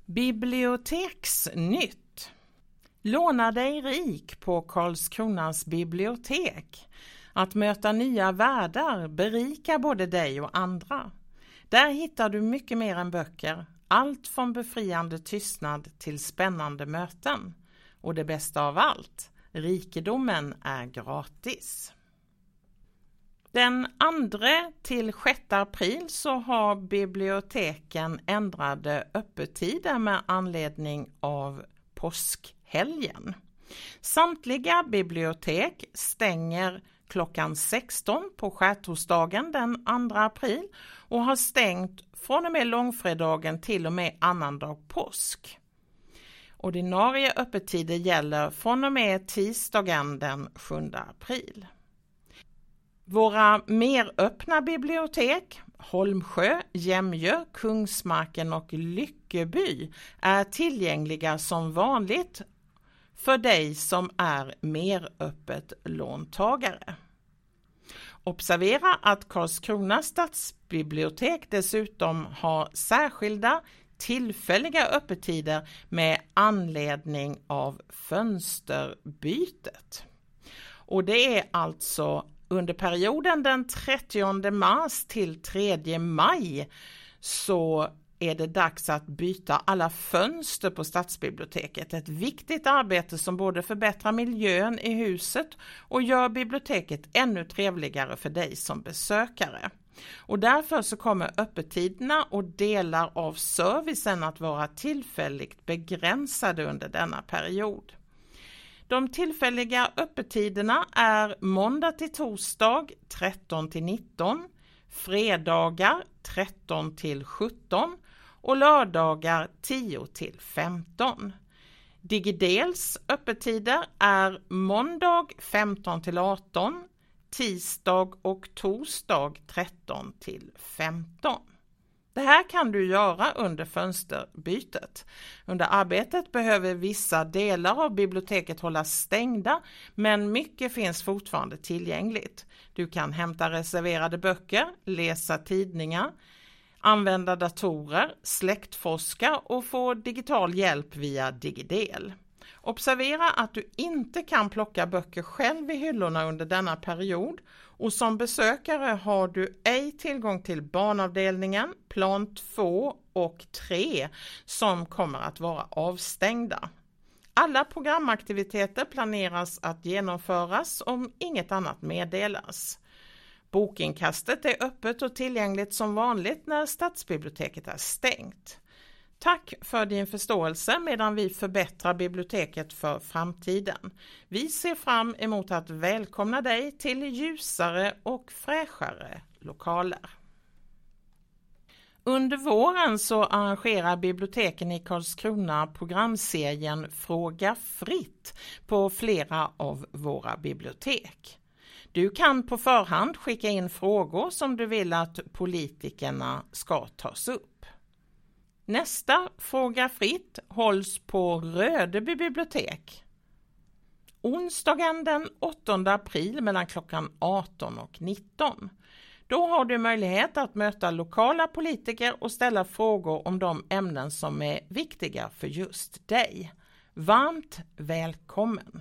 Biblioteksnytt. Låna dig rik på Karlskronas bibliotek. Att möta nya världar berikar både dig och andra. Där hittar du mycket mer än böcker. Allt från befriande tystnad till spännande möten. Och det bästa av allt, rikedomen är gratis. Den 2 till 6 april så har biblioteken ändrade öppettider med anledning av påskhelgen. Samtliga bibliotek stänger klockan 16 på skärtorsdagen den 2 april och har stängt från och med långfredagen till och med annandag påsk. Ordinarie öppettider gäller från och med tisdagen den 7 april. Våra mer öppna bibliotek, Holmsjö, Jämjö, Kungsmarken och Lyckeby, är tillgängliga som vanligt för dig som är mer öppet låntagare. Observera att Karlskrona stadsbibliotek dessutom har särskilda tillfälliga öppettider med anledning av fönsterbytet. Och det är alltså under perioden den 30 mars till 3 maj så är det dags att byta alla fönster på stadsbiblioteket. Ett viktigt arbete som både förbättrar miljön i huset och gör biblioteket ännu trevligare för dig som besökare. Och därför så kommer öppettiderna och delar av servicen att vara tillfälligt begränsade under denna period. De tillfälliga öppettiderna är måndag till torsdag 13 till 19, fredagar 13 till 17 och lördagar 10 till 15. Digidels öppettider är måndag 15 till 18, tisdag och torsdag 13 till 15. Det här kan du göra under fönsterbytet. Under arbetet behöver vissa delar av biblioteket hållas stängda, men mycket finns fortfarande tillgängligt. Du kan hämta reserverade böcker, läsa tidningar, använda datorer, släktforska och få digital hjälp via Digidel. Observera att du inte kan plocka böcker själv i hyllorna under denna period och som besökare har du ej tillgång till barnavdelningen, plan 2 och 3 som kommer att vara avstängda. Alla programaktiviteter planeras att genomföras om inget annat meddelas. Bokinkastet är öppet och tillgängligt som vanligt när stadsbiblioteket är stängt. Tack för din förståelse medan vi förbättrar biblioteket för framtiden. Vi ser fram emot att välkomna dig till ljusare och fräschare lokaler. Under våren så arrangerar biblioteken i Karlskrona programserien Fråga fritt på flera av våra bibliotek. Du kan på förhand skicka in frågor som du vill att politikerna ska tas upp. Nästa Fråga fritt hålls på Rödeby bibliotek. Onsdagen den 8 april mellan klockan 18 och 19. Då har du möjlighet att möta lokala politiker och ställa frågor om de ämnen som är viktiga för just dig. Varmt välkommen!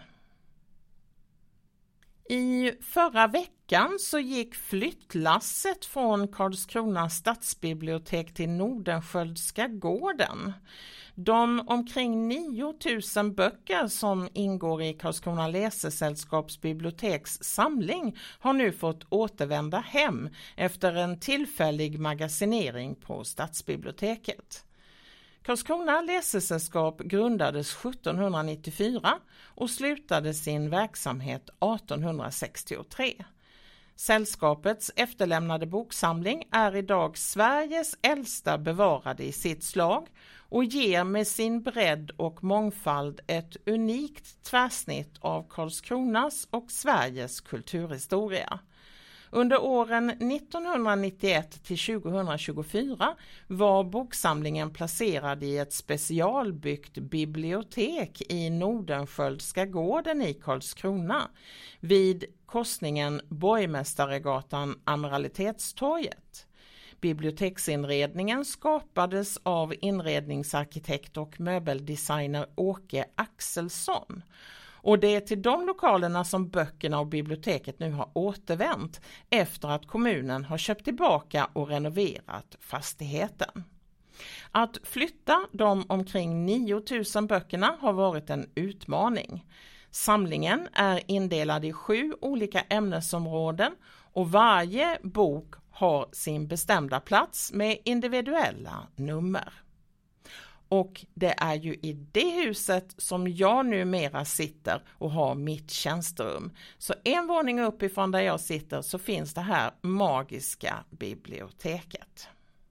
I förra veckan så gick flyttlasset från Karlskrona stadsbibliotek till Nordenskiöldska gården. De omkring 9000 böcker som ingår i Karlskrona läsesällskaps biblioteks samling har nu fått återvända hem efter en tillfällig magasinering på stadsbiblioteket. Karlskrona läsesällskap grundades 1794 och slutade sin verksamhet 1863. Sällskapets efterlämnade boksamling är idag Sveriges äldsta bevarade i sitt slag och ger med sin bredd och mångfald ett unikt tvärsnitt av Karlskronas och Sveriges kulturhistoria. Under åren 1991 till 2024 var boksamlingen placerad i ett specialbyggt bibliotek i Nordenskiöldska gården i Karlskrona vid korsningen Borgmästaregatan Amiralitetstorget. Biblioteksinredningen skapades av inredningsarkitekt och möbeldesigner Åke Axelsson. Och det är till de lokalerna som böckerna och biblioteket nu har återvänt efter att kommunen har köpt tillbaka och renoverat fastigheten. Att flytta de omkring 9000 böckerna har varit en utmaning. Samlingen är indelad i 7 olika ämnesområden och varje bok har sin bestämda plats med individuella nummer. Och det är ju i det huset som jag numera sitter och har mitt tjänsterum. Så en våning uppifrån där jag sitter så finns det här magiska biblioteket.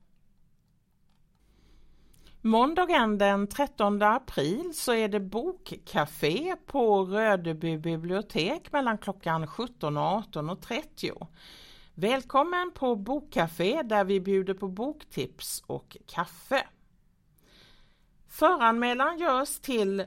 Måndagen den 13 april så är det bokcafé på Rödeby bibliotek mellan klockan 17 och 18.30. Välkommen på bokcafé där vi bjuder på boktips och kaffe. Föranmälan görs till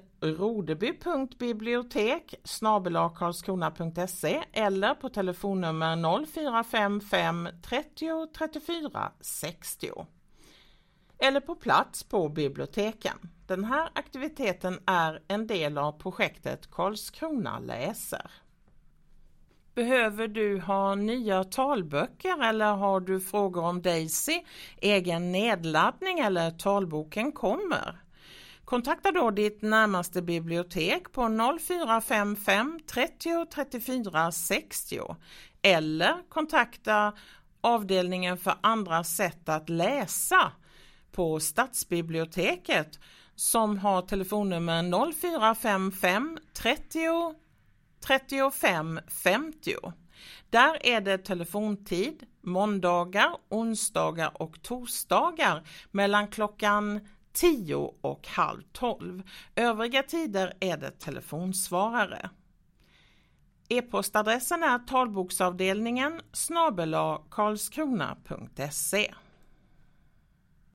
rodeby.bibliotek@karlskrona.se eller på telefonnummer 0455 30 34 60 eller på plats på biblioteken. Den här aktiviteten är en del av projektet Karlskrona läser. Behöver du ha nya talböcker eller har du frågor om Daisy, egen nedladdning eller talboken kommer? Kontakta då ditt närmaste bibliotek på 0455 30 34 60 eller kontakta avdelningen för andra sätt att läsa på Stadsbiblioteket som har telefonnummer 0455 30 35 50. Där är det telefontid måndagar, onsdagar och torsdagar mellan klockan 10 och halv 12. Övriga tider är det telefonsvarare. E-postadressen är talboksavdelningen @karlskrona.se.